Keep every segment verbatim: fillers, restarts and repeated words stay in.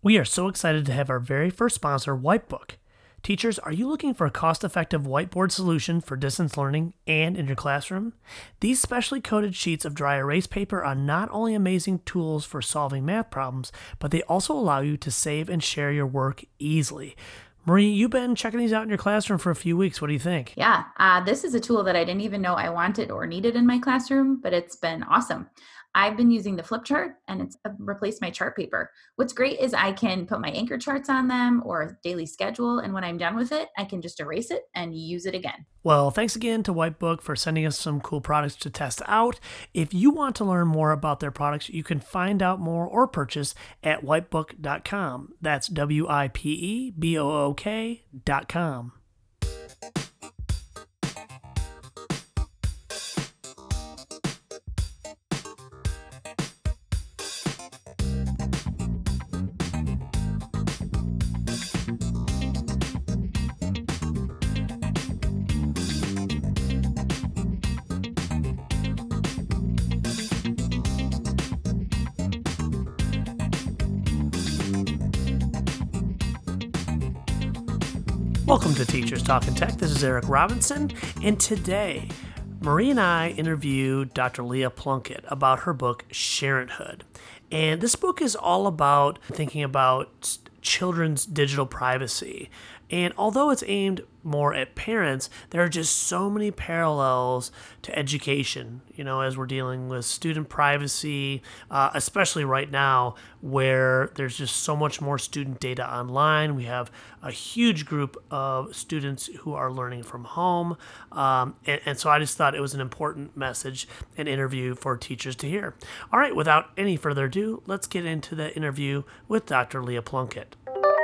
We are so excited to have our very first sponsor, Whitebook. Teachers, are you looking for a cost-effective whiteboard solution for distance learning and in your classroom? These specially coated sheets of dry erase paper are not only amazing tools for solving math problems, but they also allow you to save and share your work easily. Marie, you've been checking these out in your classroom for a few weeks. What do you think? Yeah, uh, this is a tool that I didn't even know I wanted or needed in my classroom, but it's been awesome. I've been using the flip chart and it's uh, replaced my chart paper. What's great is I can put my anchor charts on them or a daily schedule, and when I'm done with it, I can just erase it and use it again. Well, thanks again to Whitebook for sending us some cool products to test out. If you want to learn more about their products, you can find out more or purchase at whitebook dot com. That's W I P E B O O K dot com. Welcome to Teachers Talking Tech. This is Eric Robinson, and today Marie and I interviewed Doctor Leah Plunkett about her book, Sharenthood. And this book is all about thinking about children's digital privacy. And although it's aimed more at parents, there are just so many parallels to education, you know, as we're dealing with student privacy, uh, especially right now where there's just so much more student data online. We have a huge group of students who are learning from home. Um, and, and so I just thought it was an important message and interview for teachers to hear. All right, without any further ado, let's get into the interview with Doctor Leah Plunkett.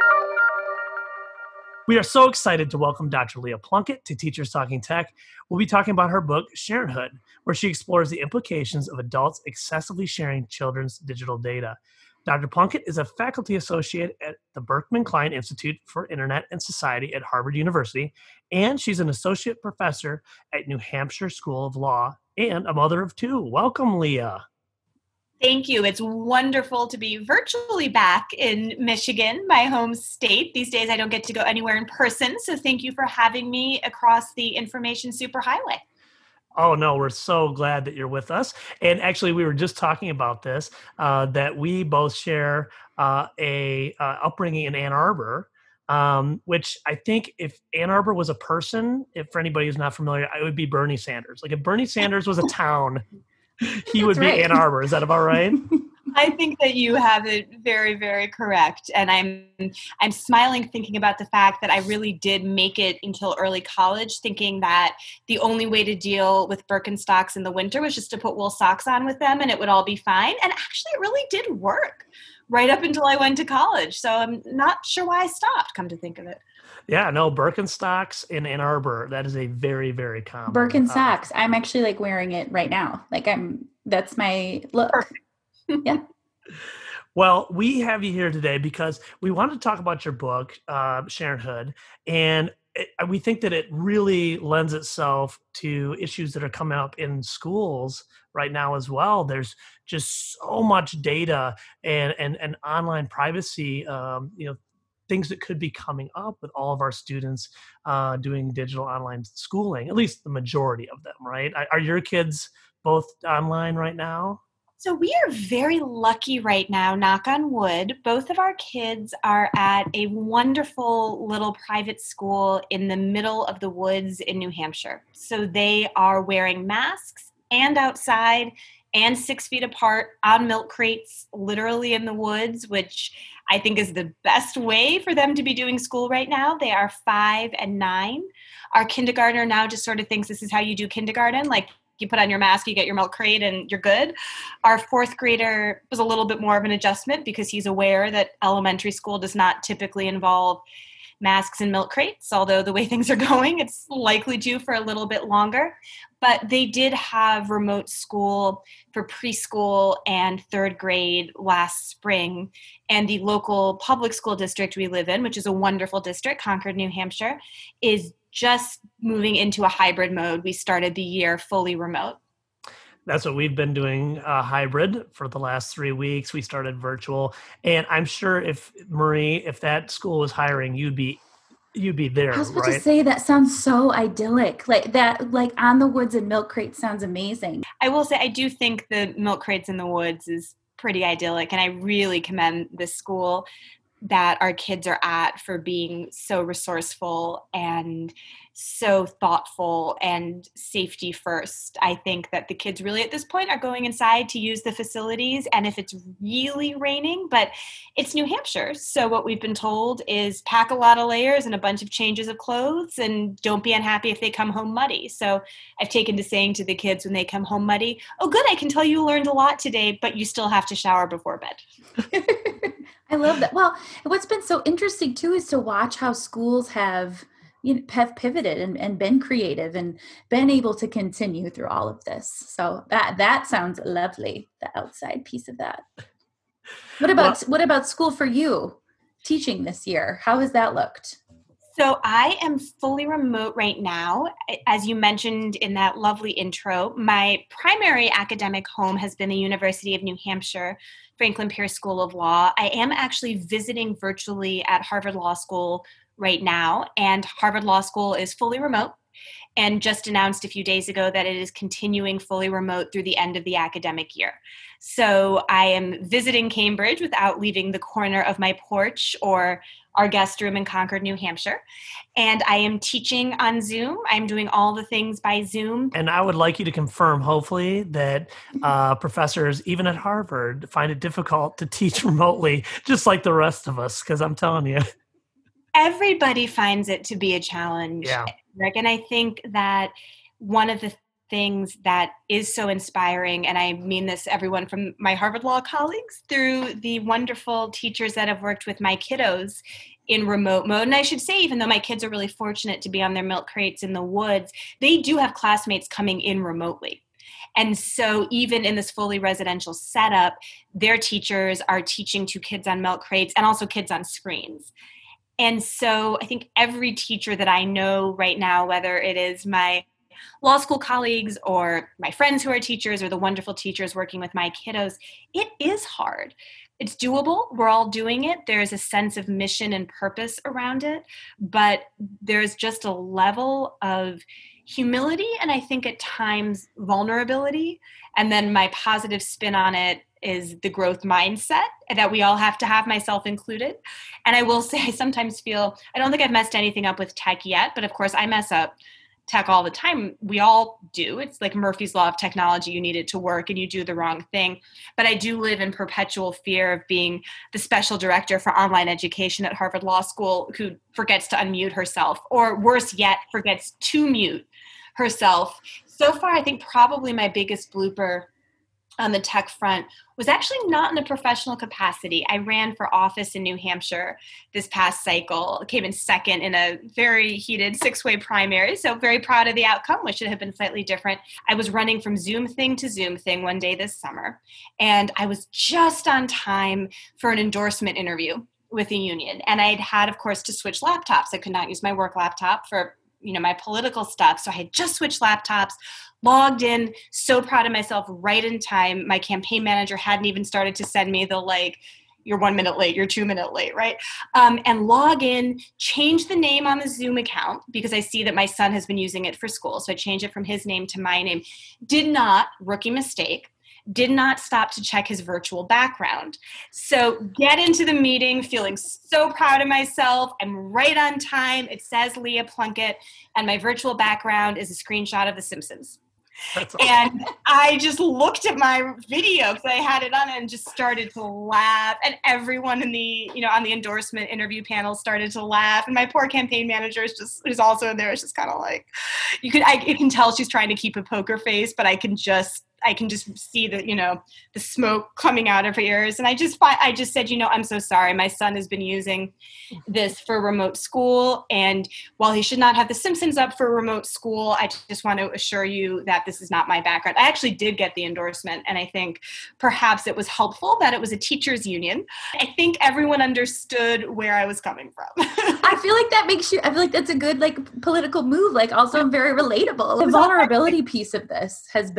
We are so excited to welcome Doctor Leah Plunkett to Teachers Talking Tech. We'll be talking about her book, Sharenthood, where she explores the implications of adults excessively sharing children's digital data. Doctor Plunkett is a faculty associate at the Berkman Klein Institute for Internet and Society at Harvard University, and she's an associate professor at New Hampshire School of Law and a mother of two. Welcome, Leah. Thank you. It's wonderful to be virtually back in Michigan, my home state. These days I don't get to go anywhere in person, so thank you for having me across the information superhighway. Oh, no, we're so glad that you're with us. And actually, we were just talking about this, uh, that we both share uh, a uh, upbringing in Ann Arbor, um, which I think if Ann Arbor was a person, if for anybody who's not familiar, it would be Bernie Sanders. Like if Bernie Sanders was a town, he would be right. Ann Arbor. Is that about right? I think that you have it very, very correct. And I'm I'm smiling thinking about the fact that I really did make it until early college, thinking that the only way to deal with Birkenstocks in the winter was just to put wool socks on with them and it would all be fine. And actually, it really did work right up until I went to college. So I'm not sure why I stopped, come to think of it. Yeah, no, Birkenstocks in Ann Arbor, that is a very, very common. Birkenstocks. Uh, I'm actually like wearing it right now. Like I'm, that's my look. Perfect. Yeah. Well, we have you here today because we wanted to talk about your book, uh, Sharenthood, and it, we think that it really lends itself to issues that are coming up in schools right now as well. There's just so much data and and, and online privacy, um, you know, things that could be coming up with all of our students uh, doing digital online schooling, at least the majority of them, right? Are your kids both online right now? So we are very lucky right now, knock on wood. Both of our kids are at a wonderful little private school in the middle of the woods in New Hampshire. So they are wearing masks and outside and six feet apart on milk crates, literally in the woods, which I think is the best way for them to be doing school right now. They are five and nine. Our kindergartner now just sort of thinks this is how you do kindergarten, like you put on your mask, you get your milk crate, and you're good. Our fourth grader was a little bit more of an adjustment because he's aware that elementary school does not typically involve masks and milk crates, although the way things are going, it's likely to for a little bit longer. But they did have remote school for preschool and third grade last spring. And the local public school district we live in, which is a wonderful district, Concord, New Hampshire, is just moving into a hybrid mode. We started the year fully remote. That's what we've been doing, uh, hybrid for the last three weeks. We started virtual, and I'm sure if Marie, if that school was hiring, you'd be you'd be there, I was about right? to say that sounds so idyllic. Like that, like On the Woods and Milk Crates sounds amazing. I will say I do think the Milk Crates in the Woods is pretty idyllic, and I really commend this school that our kids are at for being so resourceful and so thoughtful and safety first. I think that the kids really at this point are going inside to use the facilities, and if it's really raining, but it's New Hampshire, so what we've been told is pack a lot of layers and a bunch of changes of clothes, and don't be unhappy if they come home muddy. So I've taken to saying to the kids when they come home muddy, oh good, I can tell you learned a lot today, but you still have to shower before bed. I love that. Well, what's been so interesting too is to watch how schools have, you know, have pivoted and, and been creative and been able to continue through all of this. So that that sounds lovely, the outside piece of that. What about well, what about school for you? Teaching this year, how has that looked? So I am fully remote right now. As you mentioned in that lovely intro, my primary academic home has been the University of New Hampshire, Franklin Pierce School of Law. I am actually visiting virtually at Harvard Law School right now, and Harvard Law School is fully remote and just announced a few days ago that it is continuing fully remote through the end of the academic year. So I am visiting Cambridge without leaving the corner of my porch or our guest room in Concord, New Hampshire. And I am teaching on Zoom. I'm doing all the things by Zoom. And I would like you to confirm, hopefully, that uh, professors, even at Harvard, find it difficult to teach remotely, just like the rest of us, because I'm telling you. Everybody finds it to be a challenge, yeah. Rick. And I think that one of the things that is so inspiring, and I mean this, everyone from my Harvard Law colleagues through the wonderful teachers that have worked with my kiddos in remote mode. And I should say, even though my kids are really fortunate to be on their milk crates in the woods, they do have classmates coming in remotely. And so even in this fully residential setup, their teachers are teaching to kids on milk crates and also kids on screens. And so I think every teacher that I know right now, whether it is my law school colleagues or my friends who are teachers or the wonderful teachers working with my kiddos, it is hard. It's doable. We're all doing it. There's a sense of mission and purpose around it, but there's just a level of humility and I think at times vulnerability. And then my positive spin on it is the growth mindset that we all have to have, myself included. And I will say I sometimes feel, I don't think I've messed anything up with tech yet, but of course I mess up tech all the time. We all do. It's like Murphy's Law of technology. You need it to work and you do the wrong thing. But I do live in perpetual fear of being the special director for online education at Harvard Law School who forgets to unmute herself, or worse yet, forgets to mute herself. So far, I think probably my biggest blooper on the tech front was actually not in a professional capacity. I ran for office in New Hampshire this past cycle, came in second in a very heated six-way primary, so very proud of the outcome, which should have been slightly different. I was running from Zoom thing to Zoom thing one day this summer, and I was just on time for an endorsement interview with a union. And I'd had, of course, to switch laptops. I could not use my work laptop for you know, my political stuff. So I had just switched laptops, logged in, so proud of myself, right in time. My campaign manager hadn't even started to send me the like, you're one minute late, you're two minute late, right? Um, and log in, change the name on the Zoom account because I see that my son has been using it for school. So I changed it from his name to my name. Did not, rookie mistake, did not stop to check his virtual background. So get into the meeting feeling so proud of myself. I'm right on time. It says Leah Plunkett, and my virtual background is a screenshot of The Simpsons. That's awesome. And I just looked at my video because I had it on and just started to laugh. And everyone in the, you know, on the endorsement interview panel started to laugh. And my poor campaign manager is just, who's also in there, is just kind of like, you could, I you can tell she's trying to keep a poker face, but I can just, I can just see the, you know, the smoke coming out of her ears. And I just, I just said, you know, I'm so sorry. My son has been using this for remote school. And while he should not have The Simpsons up for remote school, I just want to assure you that this is not my background. I actually did get the endorsement. And I think perhaps it was helpful that it was a teachers union. I think everyone understood where I was coming from. I feel like that makes you, I feel like that's a good like political move, like also very relatable. The vulnerability piece of this has been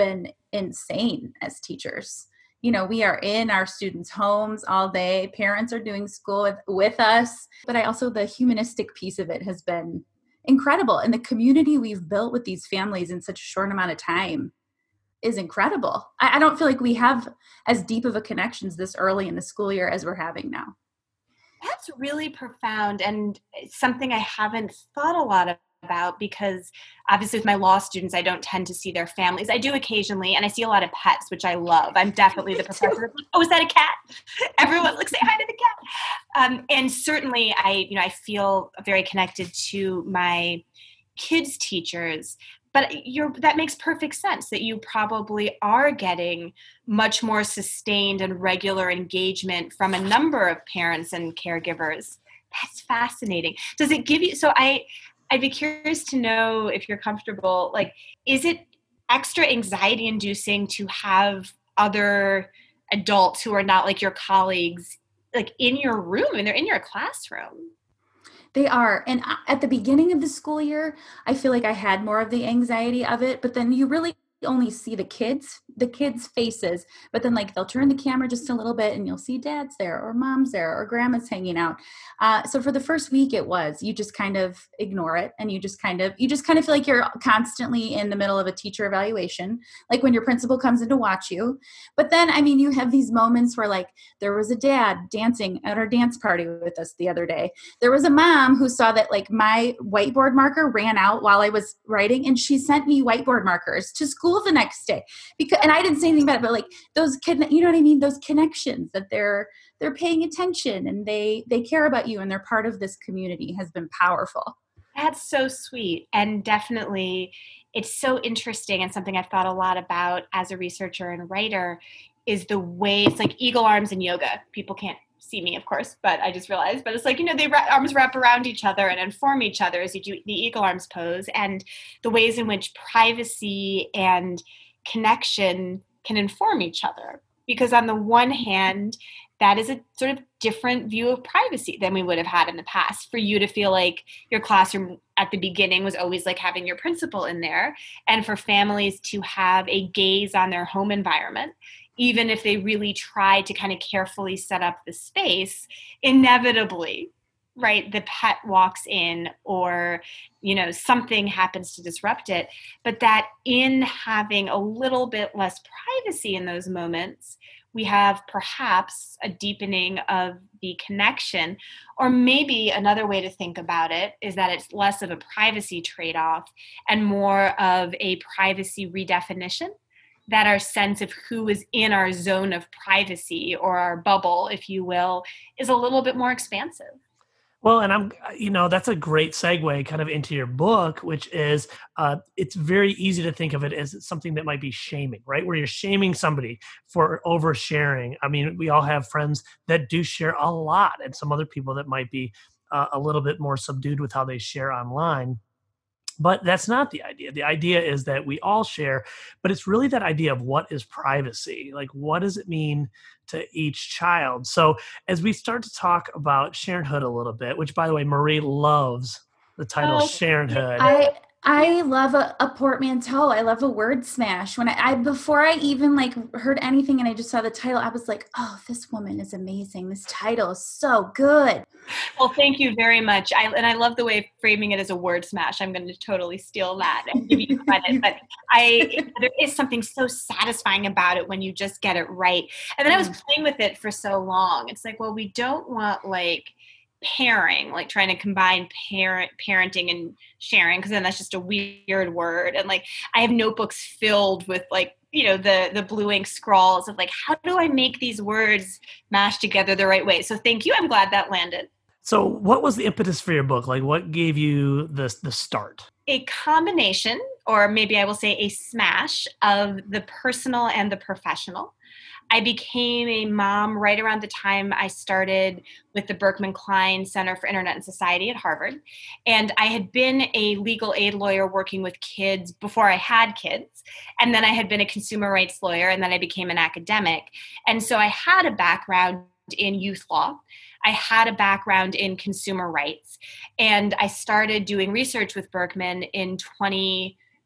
insane as teachers. You know, we are in our students' homes all day. Parents are doing school with, with us. But I also, the humanistic piece of it has been incredible. And the community we've built with these families in such a short amount of time is incredible. I, I don't feel like we have as deep of a connections this early in the school year as we're having now. That's really profound and something I haven't thought a lot about, because obviously with my law students, I don't tend to see their families. I do occasionally, and I see a lot of pets, which I love. I'm definitely the professor. Oh, is that a cat? Everyone, like, say hi to the cat. Um, and certainly I, you know, I feel very connected to my kids' teachers. But you're, that makes perfect sense that you probably are getting much more sustained and regular engagement from a number of parents and caregivers. That's fascinating. Does it give you, so I, I'd be curious to know if you're comfortable, like, is it extra anxiety inducing to have other adults who are not like your colleagues, like in your room and they're in your classroom? They are. And at the beginning of the school year, I feel like I had more of the anxiety of it, but then you really only see the kids, the kids' faces, but then like they'll turn the camera just a little bit and you'll see dad's there or mom's there or grandma's hanging out. Uh, so for the first week it was, you just kind of ignore it and you just kind of, you just kind of feel like you're constantly in the middle of a teacher evaluation, like when your principal comes in to watch you. But then, I mean, you have these moments where like there was a dad dancing at our dance party with us the other day. There was a mom who saw that like my whiteboard marker ran out while I was writing and she sent me whiteboard markers to school the next day, because, and I didn't say anything about it, but like those kid, you know what I mean? Those connections that they're, they're paying attention and they, they care about you and they're part of this community has been powerful. That's so sweet. And definitely it's so interesting, and something I've thought a lot about as a researcher and writer is the way it's like eagle arms in yoga. People can't see me, of course, but I just realized, but it's like, you know, they wrap, arms wrap around each other and inform each other as you do the eagle arms pose, and the ways in which privacy and connection can inform each other. Because on the one hand, that is a sort of different view of privacy than we would have had in the past. For you to feel like your classroom at the beginning was always like having your principal in there, and for families to have a gaze on their home environment, even if they really try to kind of carefully set up the space, inevitably, right, the pet walks in or, you know, something happens to disrupt it. But that in having a little bit less privacy in those moments, we have perhaps a deepening of the connection. Or maybe another way to think about it is that it's less of a privacy trade-off and more of a privacy redefinition, that our sense of who is in our zone of privacy or our bubble, if you will, is a little bit more expansive. Well, and I'm, you know, that's a great segue kind of into your book, which is, uh, it's very easy to think of it as something that might be shaming, right? Where you're shaming somebody for oversharing. I mean, we all have friends that do share a lot, and some other people that might be uh, a little bit more subdued with how they share online. But that's not the idea. The idea is that we all share, but it's really that idea of what is privacy? Like, what does it mean to each child? So as we start to talk about Sharonhood a little bit, which, by the way, Marie loves the title Oh, Sharonhood. I I love a, a portmanteau. I love a word smash. When I, I before I even like heard anything and I just saw the title, I was like, oh, this woman is amazing. This title is so good. Well, thank you very much. I, and I love the way of framing it as a word smash. I'm going to totally steal that and give you credit. But I, there is something so satisfying about it when you just get it right. And then I was playing with it for so long. It's like, well, we don't want like pairing, like trying to combine parent parenting and sharing, because then that's just a weird word. And like I have notebooks filled with like, you know, the the blue ink scrawls of like, how do I make these words mash together the right way? So thank you. I'm glad that landed. So what was the impetus for your book? Like, what gave you the the start? A combination, or maybe I will say a smash, of the personal and the professional. I became a mom right around the time I started with the Berkman Klein Center for Internet and Society at Harvard. And I had been a legal aid lawyer working with kids before I had kids. And then I had been a consumer rights lawyer, and then I became an academic. And so I had a background in youth law. I had a background in consumer rights. And I started doing research with Berkman in twenty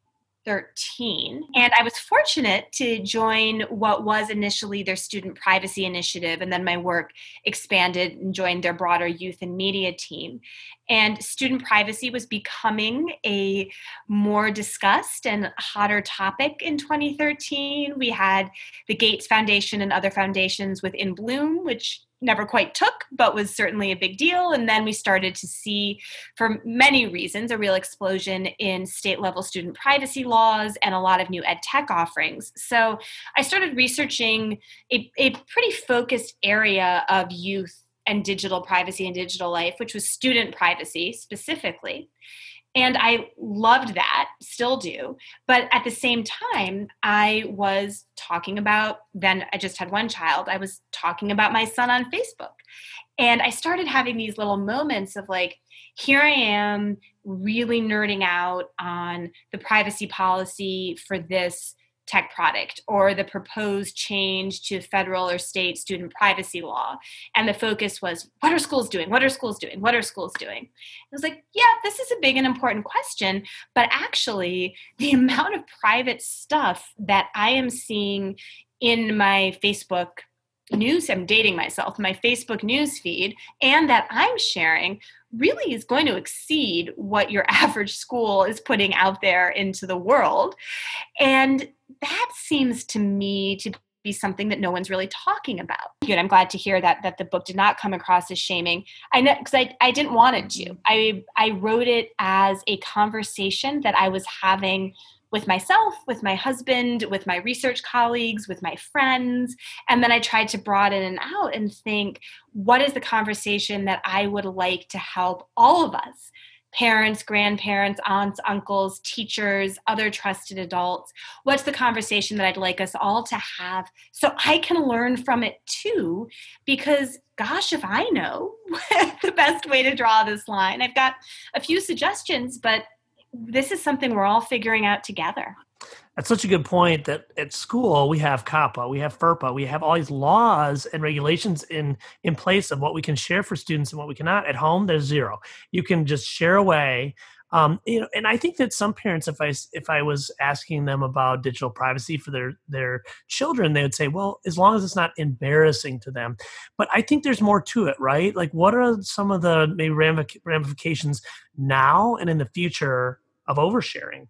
thirteen. And I was fortunate to join what was initially their student privacy initiative. And then my work expanded and joined their broader youth and media team. And student privacy was becoming a more discussed and hotter topic in twenty thirteen. We had the Gates Foundation and other foundations with In Bloom, which never quite took, but was certainly a big deal. And then we started to see, for many reasons, a real explosion in state level student privacy laws and a lot of new ed tech offerings. So I started researching a, a pretty focused area of youth and digital privacy and digital life, which was student privacy specifically. And I loved that, still do. But at the same time, I was talking about, then I just had one child, I was talking about my son on Facebook. And I started having these little moments of like, here I am really nerding out on the privacy policy for this tech product or the proposed change to federal or state student privacy law. And the focus was, what are schools doing? What are schools doing? What are schools doing? It was like, yeah, this is a big and important question, but actually the amount of private stuff that I am seeing in my Facebook news, I'm dating myself, my Facebook news feed, and that I'm sharing really is going to exceed what your average school is putting out there into the world. And that seems to me to be something that no one's really talking about. Good. I'm glad to hear that that the book did not come across as shaming. I know because I, I didn't want it to. I I wrote it as a conversation that I was having with myself, with my husband, with my research colleagues, with my friends. And then I tried to broaden it out and think, what is the conversation that I would like to help all of us, parents, grandparents, aunts, uncles, teachers, other trusted adults? What's the conversation that I'd like us all to have so I can learn from it too? Because gosh, if I know the best way to draw this line, I've got a few suggestions, but this is something we're all figuring out together. That's such a good point that at school we have COPPA, we have FERPA, we have all these laws and regulations in, in place of what we can share for students and what we cannot. At home, there's zero. You can just share away. Um, you know, and I think that some parents, if I if I was asking them about digital privacy for their their children, they would say, well, as long as it's not embarrassing to them. But I think there's more to it, right? Like, what are some of the maybe ramifications now and in the future of oversharing?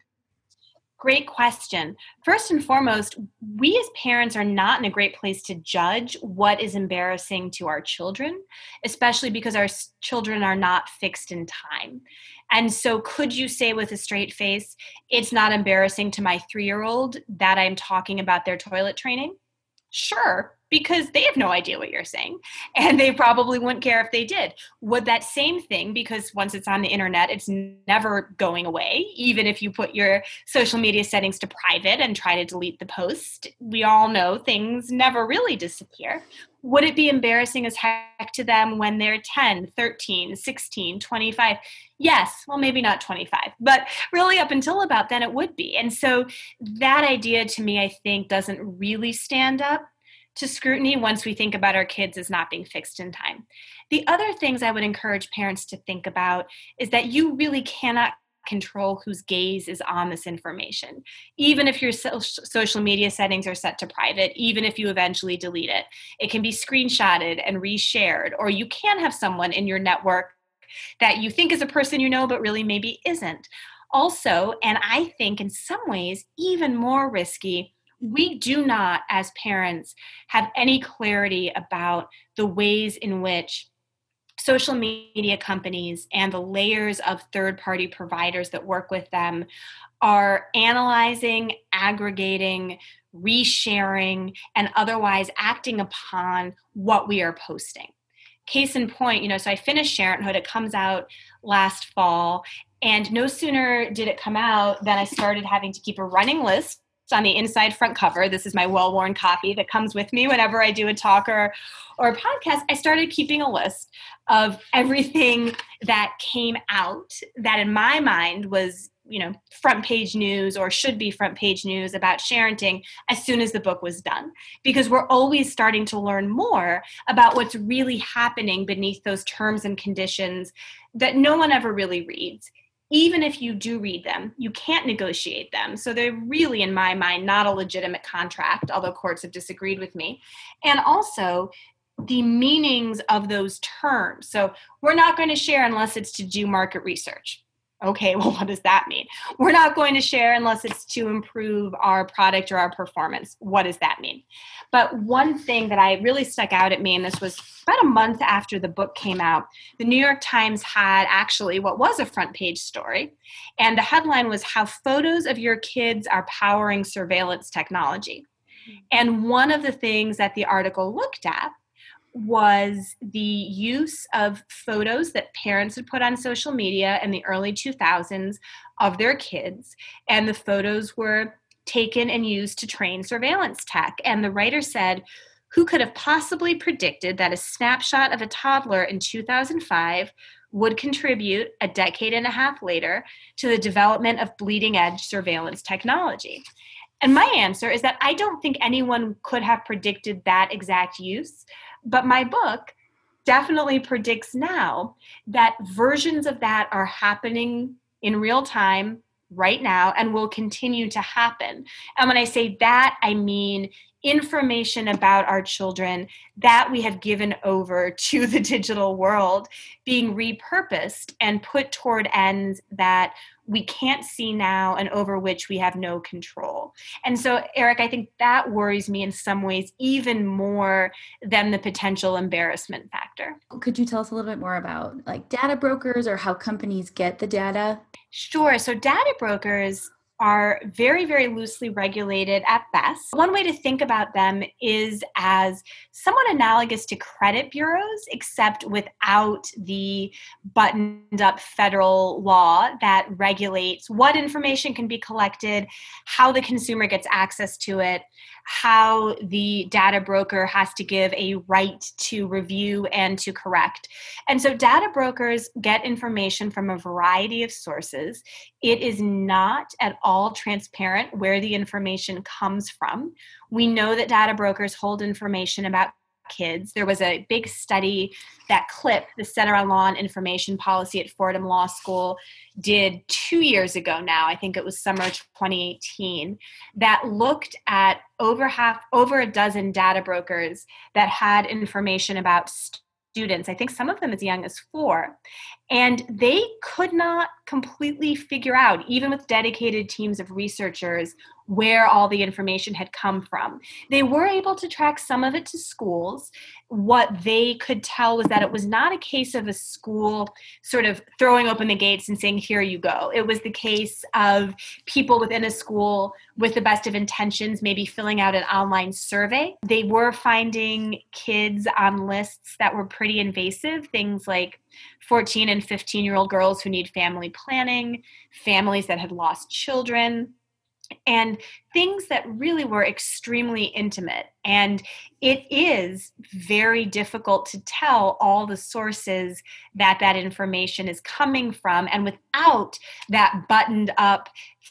Great question. First and foremost, we as parents are not in a great place to judge what is embarrassing to our children, especially because our children are not fixed in time. And so could you say with a straight face, it's not embarrassing to my three-year-old that I'm talking about their toilet training? Sure, because they have no idea what you're saying, and they probably wouldn't care if they did. Would that same thing, because once it's on the internet, it's never going away, even if you put your social media settings to private and try to delete the post, we all know things never really disappear. Would it be embarrassing as heck to them when they're ten, thirteen, sixteen, twenty-five? Yes, well, maybe not twenty-five, but really up until about then it would be. And so that idea to me, I think, doesn't really stand up to scrutiny once we think about our kids as not being fixed in time. The other things I would encourage parents to think about is that you really cannot control whose gaze is on this information. Even if your so- social media settings are set to private, even if you eventually delete it, it can be screenshotted and reshared, or you can have someone in your network that you think is a person you know, but really maybe isn't. Also, and I think in some ways even more risky, we do not, as parents, have any clarity about the ways in which social media companies and the layers of third-party providers that work with them are analyzing, aggregating, resharing, and otherwise acting upon what we are posting. Case in point, you know, so I finished Sharenthood. It comes out last fall, and no sooner did it come out than I started having to keep a running list on the inside front cover. This is my well-worn copy that comes with me whenever I do a talk or, or a podcast. I started keeping a list of everything that came out that in my mind was, you know, front page news or should be front page news about sharenting as soon as the book was done. Because we're always starting to learn more about what's really happening beneath those terms and conditions that no one ever really reads. even if you do read them, you can't negotiate them. So they're really, in my mind, not a legitimate contract, although courts have disagreed with me. And also the meanings of those terms. So we're not going to share unless it's to do market research. Okay, well, what does that mean? We're not going to share unless it's to improve our product or our performance. What does that mean? But one thing that I really stuck out at me, and this was about a month after the book came out, the New York Times had actually what was a front page story. And the headline was How Photos of Your Kids Are Powering Surveillance Technology. And one of the things that the article looked at was the use of photos that parents would put on social media in the early two thousands of their kids. And the photos were taken and used to train surveillance tech. And the writer said, who could have possibly predicted that a snapshot of a toddler in two thousand five would contribute a decade and a half later to the development of bleeding edge surveillance technology? And my answer is that I don't think anyone could have predicted that exact use. But my book definitely predicts now that versions of that are happening in real time right now and will continue to happen. And when I say that, I mean information about our children that we have given over to the digital world being repurposed and put toward ends that we can't see now and over which we have no control. And so, Eric, I think that worries me in some ways even more than the potential embarrassment factor. Could you tell us a little bit more about like data brokers or how companies get the data? Sure. So data brokers are very, very loosely regulated at best. One way to think about them is as somewhat analogous to credit bureaus, except without the buttoned up federal law that regulates what information can be collected, how the consumer gets access to it, how the data broker has to give a right to review and to correct. And so data brokers get information from a variety of sources. It is not at all transparent where the information comes from. We know that data brokers hold information about kids. There was a big study that C L I P, the Center on Law and Information Policy at Fordham Law School, did two years ago now, I think it was summer twenty eighteen, that looked at over half, over a dozen data brokers that had information about students, I think some of them as young as four. And they could not completely figure out, even with dedicated teams of researchers, where all the information had come from. They were able to track some of it to schools. What they could tell was that it was not a case of a school sort of throwing open the gates and saying, here you go. It was the case of people within a school with the best of intentions, maybe filling out an online survey. They were finding kids on lists that were pretty invasive, things like fourteen and fifteen-year-old girls who need family planning, families that had lost children, and things that really were extremely intimate. And it is very difficult to tell all the sources that that information is coming from. And without that buttoned up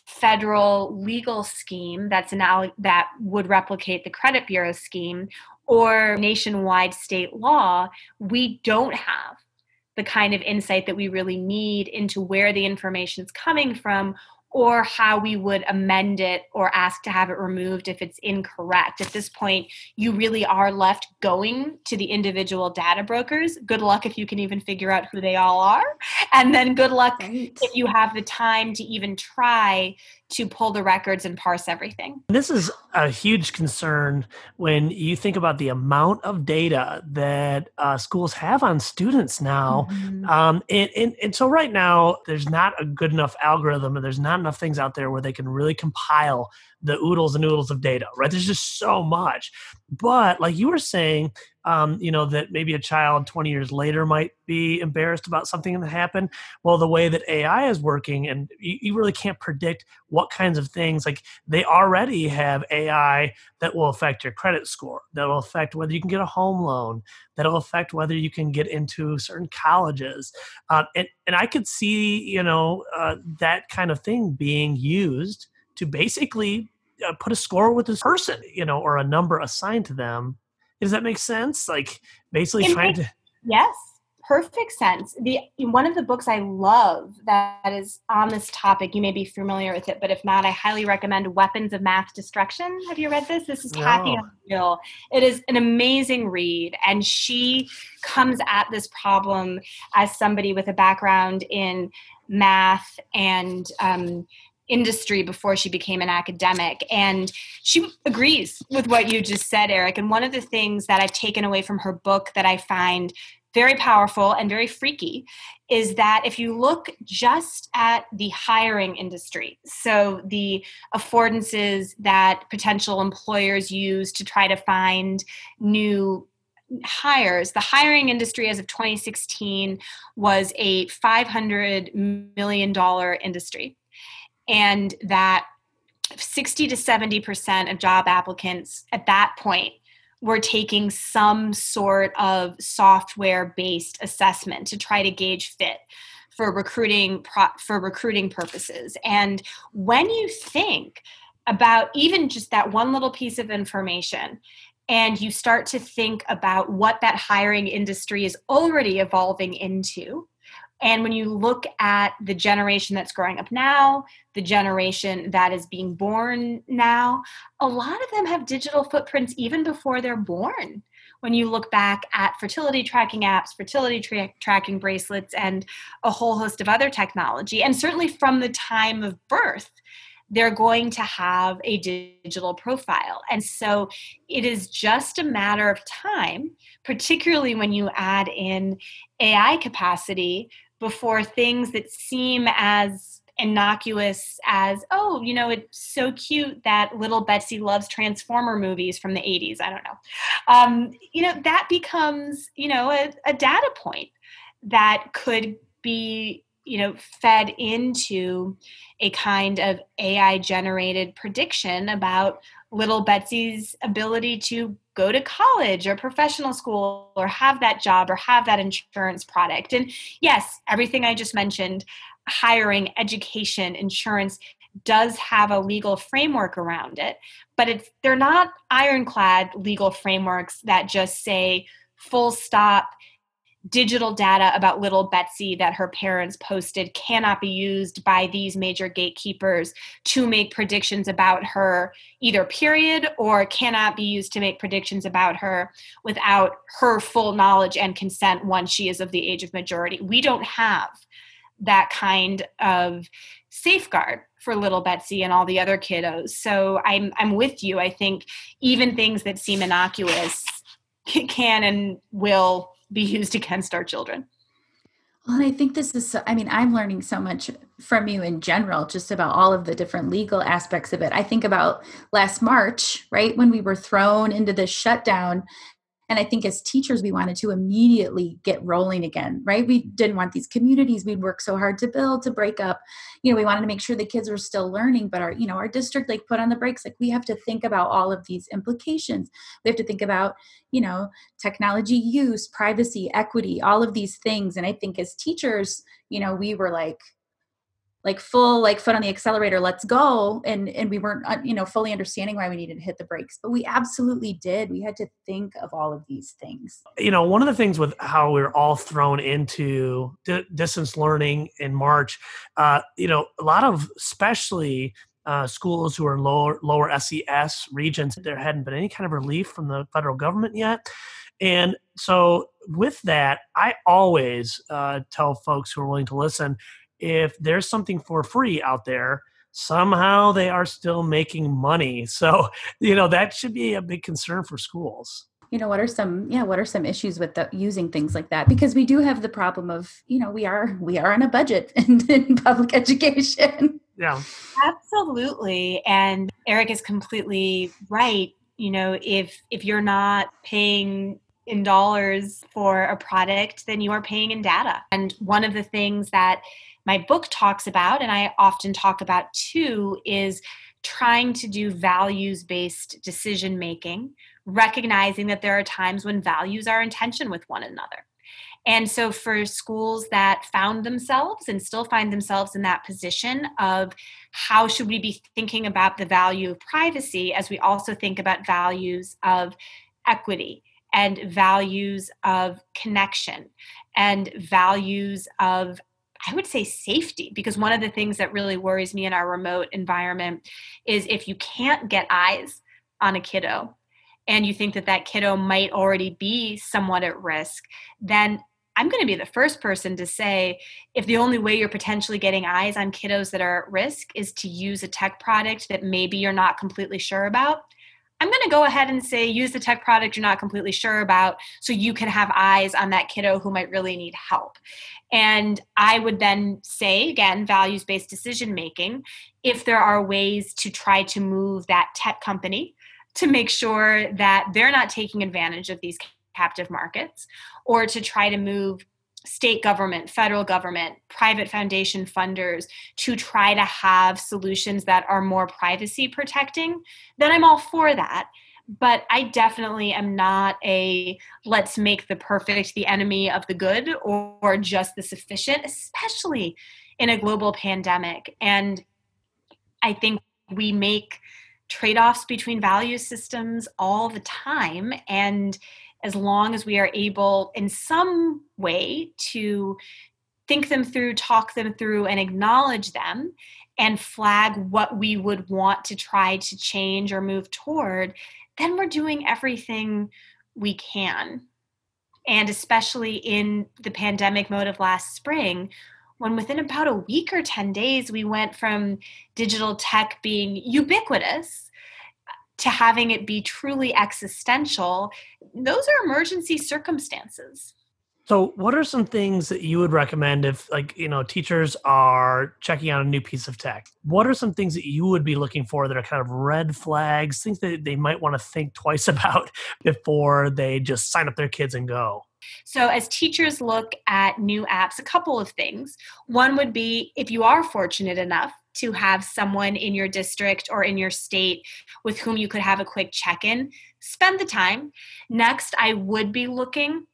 federal legal scheme that's an, that would replicate the credit bureau scheme or nationwide state law, we don't have the kind of insight that we really need into where the information is coming from or how we would amend it or ask to have it removed if it's incorrect. At this point, you really are left going to the individual data brokers. Good luck if you can even figure out who they all are. And then good luck right. if you have the time to even try to pull the records and parse everything. This is a huge concern when you think about the amount of data that uh, schools have on students now. Mm-hmm. Um, and, and, and so right now, there's not a good enough algorithm and there's not enough things out there where they can really compile the oodles and oodles of data, right? There's just so much. But like you were saying, um, you know, that maybe a child twenty years later might be embarrassed about something that happened. Well, the way that A I is working, and you, you really can't predict what kinds of things, like they already have A I that will affect your credit score, that will affect whether you can get a home loan, that will affect whether you can get into certain colleges. Uh, and, and I could see, you know, uh, that kind of thing being used to basically uh, put a score with this person, you know, or a number assigned to them. Does that make sense? Like basically it trying makes, to... Yes. perfect sense. The one of the books I love that is on this topic, you may be familiar with it, but if not, I highly recommend Weapons of Math Destruction. Have you read this? This is Kathy No. O'Neill. It is an amazing read, and she comes at this problem as somebody with a background in math and um, industry before she became an academic. And she agrees with what you just said, Eric. And one of the things that I've taken away from her book that I find very powerful and very freaky is that if you look just at the hiring industry, so the affordances that potential employers use to try to find new hires, the hiring industry as of twenty sixteen was a five hundred million dollars industry. And that sixty to seventy percent of job applicants at that point were taking some sort of software-based assessment to try to gauge fit for recruiting pro- for recruiting purposes. And when you think about even just that one little piece of information, and you start to think about what that hiring industry is already evolving into, and when you look at the generation that's growing up now, the generation that is being born now, a lot of them have digital footprints even before they're born. When you look back at fertility tracking apps, fertility tra- tracking bracelets, and a whole host of other technology, and certainly from the time of birth, they're going to have a digital profile. And so it is just a matter of time, particularly when you add in A I capacity, before things that seem as innocuous as, oh, you know, it's so cute that little Betsy loves Transformer movies from the eighties. I don't know. Um, you know, that becomes, you know, a, a data point that could be, you know, fed into a kind of A I generated prediction about little Betsy's ability to go to college or professional school or have that job or have that insurance product. And yes, everything I just mentioned, hiring, education, insurance, does have a legal framework around it, but it's they're not ironclad legal frameworks that just say full stop, digital data about little Betsy that her parents posted cannot be used by these major gatekeepers to make predictions about her either period, or cannot be used to make predictions about her without her full knowledge and consent once she is of the age of majority. We don't have that kind of safeguard for little Betsy and all the other kiddos. So I'm I'm with you. I think even things that seem innocuous can and will be used against our children. Well, and I think this is, so, I mean, I'm learning so much from you in general, just about all of the different legal aspects of it. I think about last March, right, when we were thrown into this shutdown. And I think as teachers, we wanted to immediately get rolling again, right? We didn't want these communities we'd worked so hard to build to break up. You know, we wanted to make sure the kids were still learning, but our, you know, our district like put on the brakes. Like we have to think about all of these implications. We have to think about, you know, technology use, privacy, equity, all of these things. And I think as teachers, you know, we were like, like full, like foot on the accelerator, let's go. And, and we weren't, you know, fully understanding why we needed to hit the brakes, but we absolutely did. We had to think of all of these things. You know, one of the things with how we we're all thrown into di- distance learning in March, uh, you know, a lot of, especially uh, schools who are in lower, lower S E S regions, there hadn't been any kind of relief from the federal government yet. And so with that, I always uh, tell folks who are willing to listen, if there's something for free out there, somehow they are still making money. So, you know, that should be a big concern for schools. You know, what are some, yeah, what are some issues with the, using things like that? Because we do have the problem of, you know, we are, we are on a budget in, in public education. Yeah, absolutely. And Eric is completely right. You know, if, if you're not paying in dollars for a product, then you are paying in data. And one of the things that my book talks about, and I often talk about too, is trying to do values-based decision-making, recognizing that there are times when values are in tension with one another. And so for schools that found themselves and still find themselves in that position of how should we be thinking about the value of privacy as we also think about values of equity and values of connection and values of, I would say, safety, because one of the things that really worries me in our remote environment is if you can't get eyes on a kiddo and you think that that kiddo might already be somewhat at risk, then I'm going to be the first person to say, if the only way you're potentially getting eyes on kiddos that are at risk is to use a tech product that maybe you're not completely sure about, I'm going to go ahead and say, use the tech product you're not completely sure about so you can have eyes on that kiddo who might really need help. And I would then say, again, values-based decision-making, if there are ways to try to move that tech company to make sure that they're not taking advantage of these captive markets, or to try to move state government, federal government, private foundation funders to try to have solutions that are more privacy protecting, then I'm all for that. But I definitely am not a let's make the perfect the enemy of the good or, or just the sufficient, especially in a global pandemic. And I think we make trade-offs between value systems all the time. And as long as we are able in some way to think them through, talk them through, and acknowledge them and flag what we would want to try to change or move toward, then we're doing everything we can. And especially in the pandemic mode of last spring, when within about a week or ten days, we went from digital tech being ubiquitous to having it be truly existential, those are emergency circumstances. So what are some things that you would recommend if, like, you know, teachers are checking out a new piece of tech? What are some things that you would be looking for that are kind of red flags, things that they might want to think twice about before they just sign up their kids and go? So as teachers look at new apps, a couple of things. One would be, if you are fortunate enough to have someone in your district or in your state with whom you could have a quick check-in, spend the time. Next, I would be looking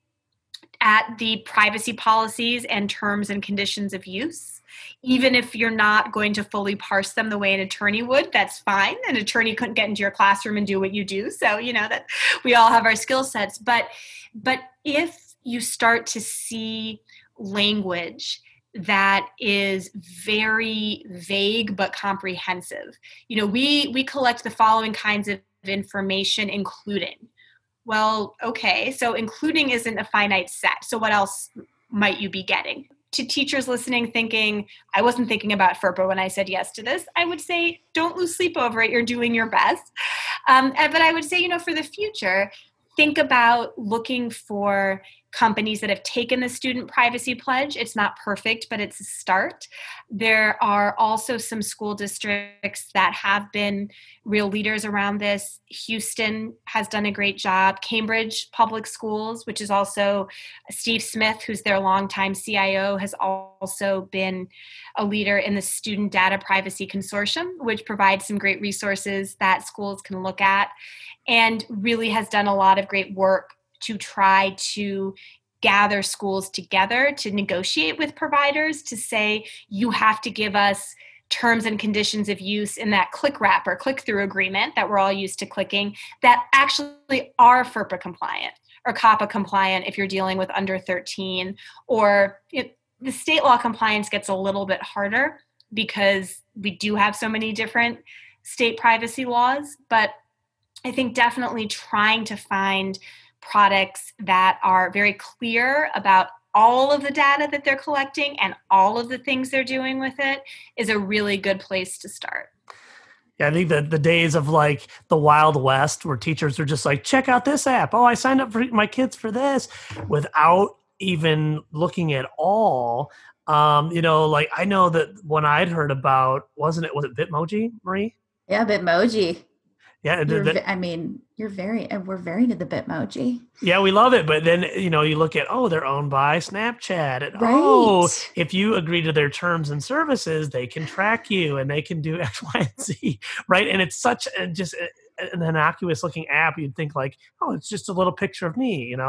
at the privacy policies and terms and conditions of use. Even if you're not going to fully parse them the way an attorney would, that's fine. An attorney couldn't get into your classroom and do what you do. So, you know, that we all have our skill sets. But, but if you start to see language that is very vague but comprehensive, you know, we, we collect the following kinds of information, including. Well, okay, so including isn't a finite set. So what else might you be getting? To teachers listening thinking, I wasn't thinking about FERPA when I said yes to this, I would say, don't lose sleep over it. You're doing your best. Um, but I would say, you know, for the future, think about looking for companies that have taken the student privacy pledge. It's not perfect, but it's a start. There are also some school districts that have been real leaders around this. Houston has done a great job. Cambridge Public Schools, which is also Steve Smith, who's their longtime C I O, has also been a leader in the Student Data Privacy Consortium, which provides some great resources that schools can look at, and really has done a lot of great work to try to gather schools together to negotiate with providers to say, you have to give us terms and conditions of use in that click wrap or click through agreement that we're all used to clicking that actually are FERPA compliant or COPPA compliant if you're dealing with under thirteen, or it, the state law compliance gets a little bit harder because we do have so many different state privacy laws. But I think definitely trying to find products that are very clear about all of the data that they're collecting and all of the things they're doing with it is a really good place to start. Yeah, I think that the days of like the Wild West where teachers are just like, check out this app. Oh, I signed up for my kids for this without even looking at all. Um, you know, like I know that when I'd heard about, wasn't it, was it Bitmoji, Marie? Yeah, Bitmoji. Yeah, You're, the, I mean, you're very, we're very into the Bitmoji. Yeah, we love it. But then, you know, you look at, oh, they're owned by Snapchat. And, right. oh, if you agree to their terms and services, they can track you and they can do X, Y, and Z, right? And it's such a, just a, an innocuous looking app. You'd think like, oh, it's just a little picture of me, you know?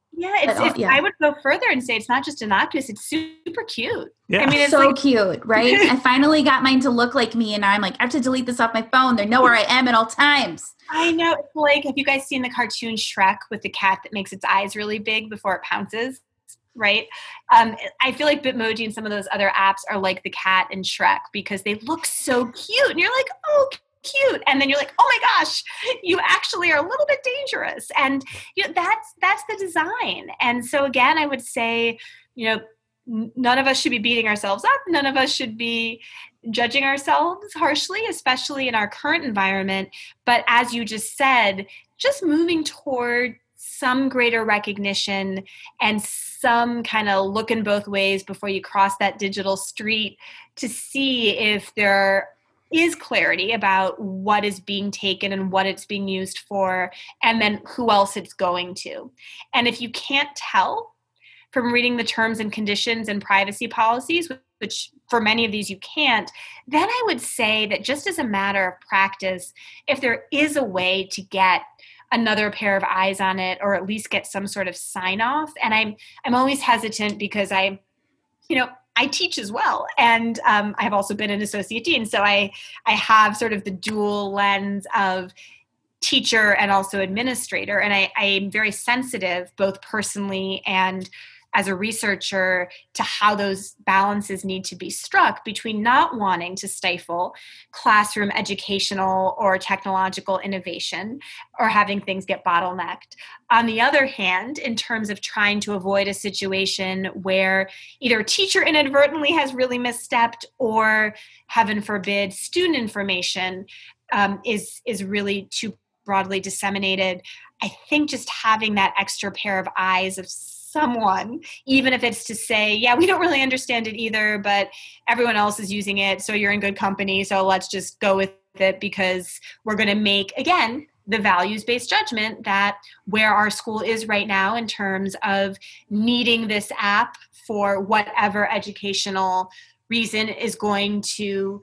Yeah, it's, But, uh, it's yeah. I would go further and say it's not just innocuous, it's super cute. Yeah. I mean, it's so like, cute, right? I finally got mine to look like me, and I'm like, I have to delete this off my phone. They know where I am at all times. I know. It's like, have you guys seen the cartoon Shrek with the cat that makes its eyes really big before it pounces? Right? Um, I feel like Bitmoji and some of those other apps are like the cat in Shrek because they look so cute. And you're like, oh, cute. And then you're like, oh my gosh, you actually are a little bit dangerous. And you know, that's that's the design. And so again, I would say, you know, n- none of us should be beating ourselves up. None of us should be judging ourselves harshly, especially in our current environment. But as you just said, just moving toward some greater recognition and some kind of looking both ways before you cross that digital street to see if there is clarity about what is being taken and what it's being used for, and then who else it's going to. And if you can't tell from reading the terms and conditions and privacy policies, which for many of these you can't, then I would say that just as a matter of practice, if there is a way to get another pair of eyes on it, or at least get some sort of sign off. And I'm I'm always hesitant because I, you know, I teach as well, and um, I've also been an associate dean, so I I have sort of the dual lens of teacher and also administrator, and I, I am very sensitive, both personally and as a researcher, to how those balances need to be struck between not wanting to stifle classroom educational or technological innovation or having things get bottlenecked. On the other hand, in terms of trying to avoid a situation where either a teacher inadvertently has really misstepped or, heaven forbid, student information um, is, is really too broadly disseminated, I think just having that extra pair of eyes of someone, even if it's to say, yeah, we don't really understand it either, but everyone else is using it, so you're in good company, so let's just go with it because we're going to make, again, the values-based judgment that where our school is right now in terms of needing this app for whatever educational reason is going to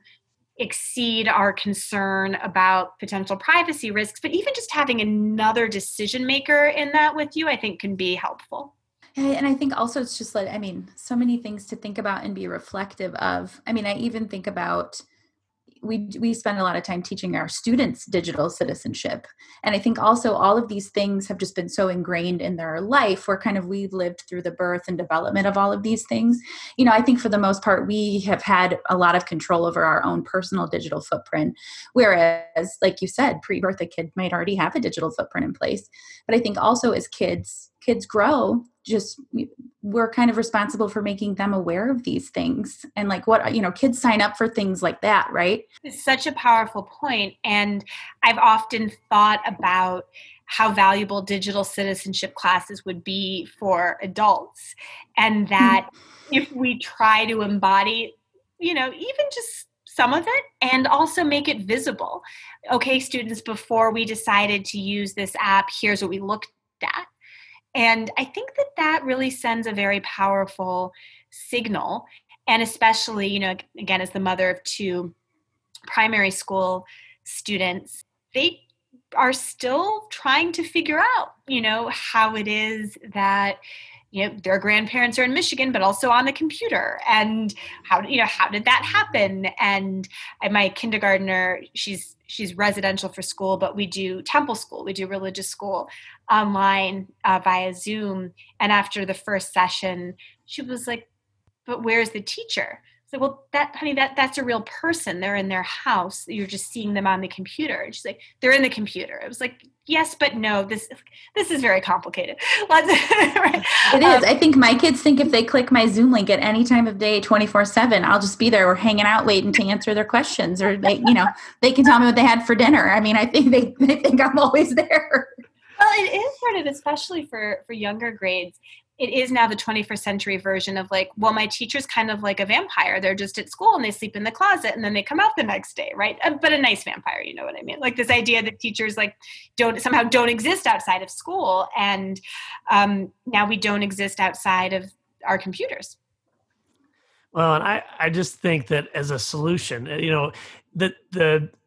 exceed our concern about potential privacy risks, but even just having another decision maker in that with you, I think can be helpful. And I think also it's just like, I mean, so many things to think about and be reflective of. I mean, I even think about, we we spend a lot of time teaching our students digital citizenship. And I think also all of these things have just been so ingrained in their life where kind of we've lived through the birth and development of all of these things. You know, I think for the most part, we have had a lot of control over our own personal digital footprint. Whereas, like you said, pre-birth, a kid might already have a digital footprint in place. But I think also as kids, kids grow, just we're kind of responsible for making them aware of these things. And like what, you know, kids sign up for things like that, right? It's such a powerful point. And I've often thought about how valuable digital citizenship classes would be for adults. And that mm-hmm. if we try to embody, you know, even just some of it and also make it visible. Okay, students, before we decided to use this app, here's what we looked at. And I think that that really sends a very powerful signal. And especially, you know, again, as the mother of two primary school students, they are still trying to figure out, you know, how it is that, you know, their grandparents are in Michigan, but also on the computer. And how, you know, how did that happen? And my kindergartner, she's she's residential for school, but we do temple school, we do religious school online uh, via Zoom. And after the first session, she was like, but where's the teacher? So, well, that, honey, that that's a real person. They're in their house. You're just seeing them on the computer. And she's like, they're in the computer. I was like, yes, but no, this this is very complicated. Right? It is. Um, I think my kids think if they click my Zoom link at any time of day, twenty-four seven, I'll just be there or hanging out waiting to answer their questions, or they, you know, they can tell me what they had for dinner. I mean, I think they, they think I'm always there. Well, it is sort of, especially for, for younger grades. It is now the twenty-first century version of like, well, my teacher's kind of like a vampire. They're just at school and they sleep in the closet and then they come out the next day, right? But a nice vampire, you know what I mean? Like this idea that teachers like don't somehow don't exist outside of school. And um, now we don't exist outside of our computers. Well, and I, I just think that as a solution, you know, the, the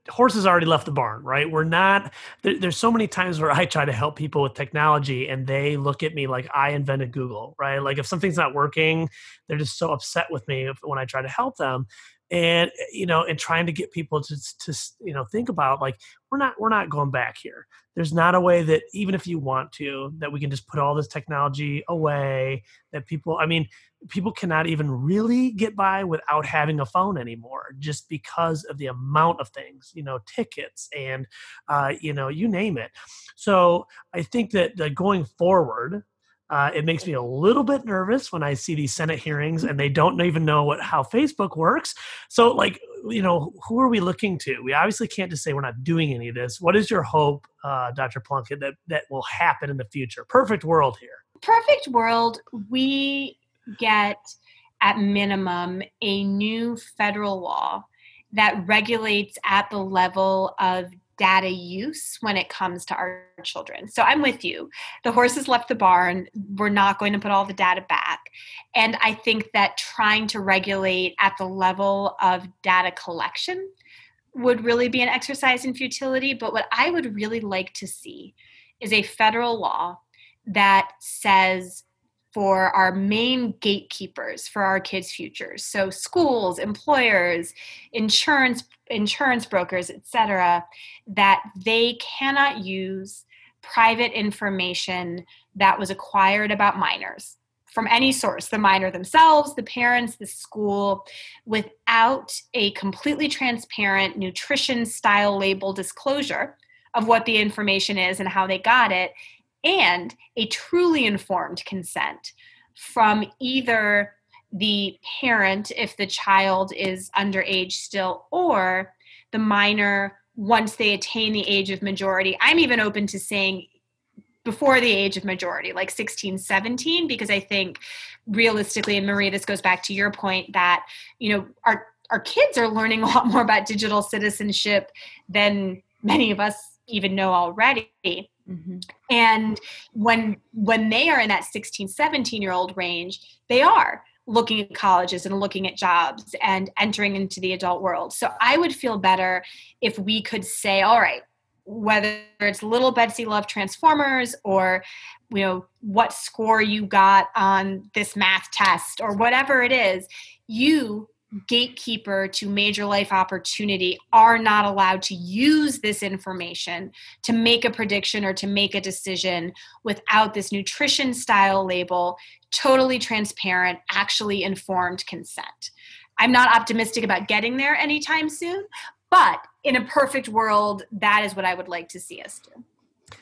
horses already left the barn, right? We're not, there, there's so many times where I try to help people with technology and they look at me like I invented Google, right? Like if something's not working, they're just so upset with me if, when I try to help them. And, you know, and trying to get people to, to, you know, think about like, we're not, we're not going back here. There's not a way that even if you want to, that we can just put all this technology away, that people, I mean, people cannot even really get by without having a phone anymore, just because of the amount of things, you know, tickets and, uh, you know, you name it. So I think that, that going forward, Uh, it makes me a little bit nervous when I see these Senate hearings and they don't even know what how Facebook works. So, like, you know, who are we looking to? We obviously can't just say we're not doing any of this. What is your hope, uh, Doctor Plunkett, that, that will happen in the future? Perfect world here. Perfect world, we get at minimum a new federal law that regulates at the level of data use when it comes to our children. So I'm with you. The horses left the barn. We're not going to put all the data back. And I think that trying to regulate at the level of data collection would really be an exercise in futility. But what I would really like to see is a federal law that says for our main gatekeepers for our kids' futures, so schools, employers, insurance insurance brokers, et cetera, that they cannot use private information that was acquired about minors from any source, the minor themselves, the parents, the school, without a completely transparent nutrition style label disclosure of what the information is and how they got it, and a truly informed consent from either the parent if the child is underage still, or the minor once they attain the age of majority. I'm even open to saying before the age of majority, like sixteen, seventeen, because I think realistically, and Marie, this goes back to your point that, you know, our, our kids are learning a lot more about digital citizenship than many of us even know already. Mm-hmm. And when when they are in that sixteen, seventeen year old range, they are looking at colleges and looking at jobs and entering into the adult world. So I would feel better if we could say, all right, whether it's Little Betsy Love Transformers or, you know, what score you got on this math test or whatever it is, you, gatekeeper to major life opportunity, are not allowed to use this information to make a prediction or to make a decision without this nutrition style label, totally transparent, actually informed consent. I'm not optimistic about getting there anytime soon, but in a perfect world, that is what I would like to see us do.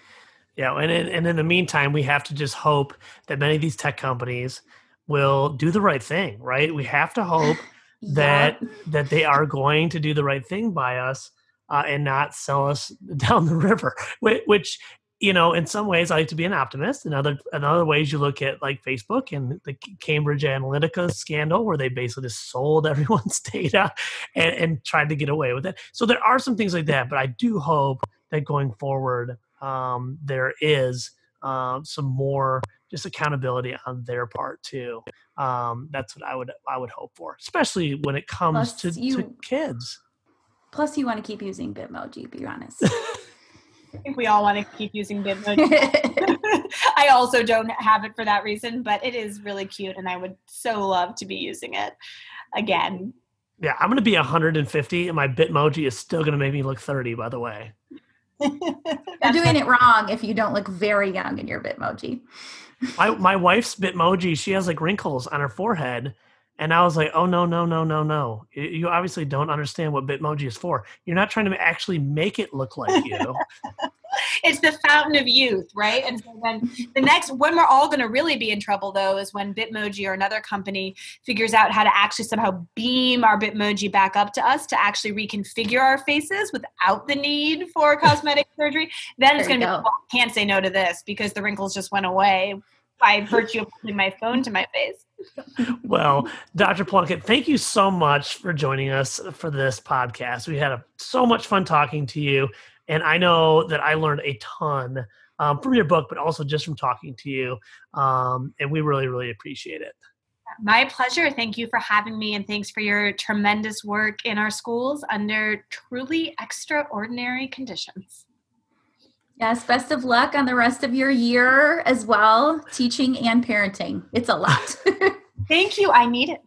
Yeah, and in, and in the meantime, we have to just hope that many of these tech companies will do the right thing, right? We have to hope that yeah. that they are going to do the right thing by us uh, and not sell us down the river, which, which, you know, in some ways I like to be an optimist. In other, in other ways, you look at like Facebook and the Cambridge Analytica scandal where they basically just sold everyone's data and, and tried to get away with it. So there are some things like that, but I do hope that going forward, um, there is uh, some more just accountability on their part too. Um, that's what I would I would hope for, especially when it comes to, you, to kids. Plus, you want to keep using Bitmoji, be honest. I think we all want to keep using Bitmoji. I also don't have it for that reason, but it is really cute, and I would so love to be using it again. Yeah, I'm going to be one hundred fifty, and my Bitmoji is still going to make me look thirty, by the way. You're doing it wrong if you don't look very young in your Bitmoji. my my wife's Bitmoji, she has like wrinkles on her forehead, and I was like, oh no no no no no! You obviously don't understand what Bitmoji is for. You're not trying to actually make it look like you. It's the fountain of youth, right? And so then the next, when we're all going to really be in trouble, though, is when Bitmoji or another company figures out how to actually somehow beam our Bitmoji back up to us to actually reconfigure our faces without the need for cosmetic surgery. Then there it's going to be, well, I can't say no to this because the wrinkles just went away by virtue of putting my phone to my face. Well, Doctor Plunkett, thank you so much for joining us for this podcast. We had a, so much fun talking to you. And I know that I learned a ton um, from your book, but also just from talking to you. Um, and we really, really appreciate it. My pleasure. Thank you for having me, and thanks for your tremendous work in our schools under truly extraordinary conditions. Yes, best of luck on the rest of your year as well, teaching and parenting. It's a lot. Thank you. I need it.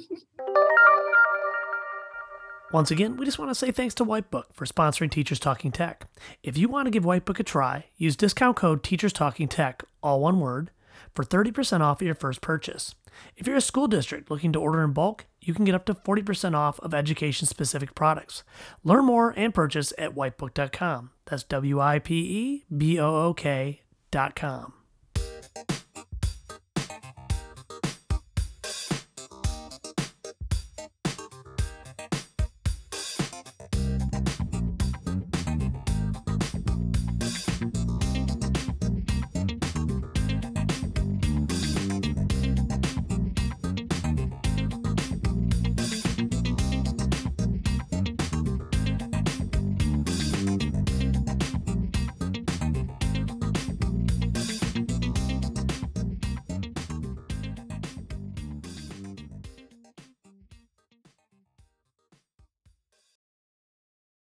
Once again, we just want to say thanks to Whitebook for sponsoring Teachers Talking Tech. If you want to give Whitebook a try, use discount code Teachers Talking Tech, all one word, for thirty percent off your first purchase. If you're a school district looking to order in bulk, you can get up to forty percent off of education-specific products. Learn more and purchase at whitebook dot com. That's W I P E B O O K dot com.